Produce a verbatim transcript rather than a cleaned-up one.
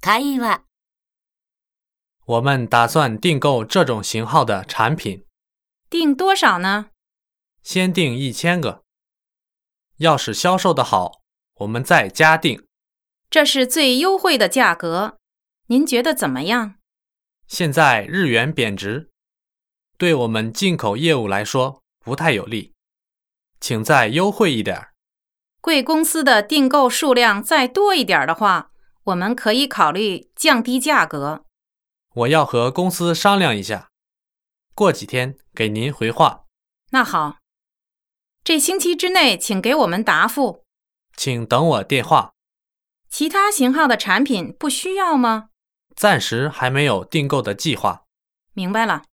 会話。 我们打算订购这种型号的产品。 订多少呢？ 先订一千个。要是销售的好，我们再加订。 这是最优惠的价格，您觉得怎么样？ 现在日元贬值，对我们进口业务来说不太有利，请再优惠一点。 贵公司的订购数量再多一点的话，我们可以考虑降低价格。 我要和公司商量一下，过几天给您回话。 那好，这星期之内请给我们答复。 请等我电话。 其他型号的产品不需要吗？ 暂时还没有订购的计划。 明白了。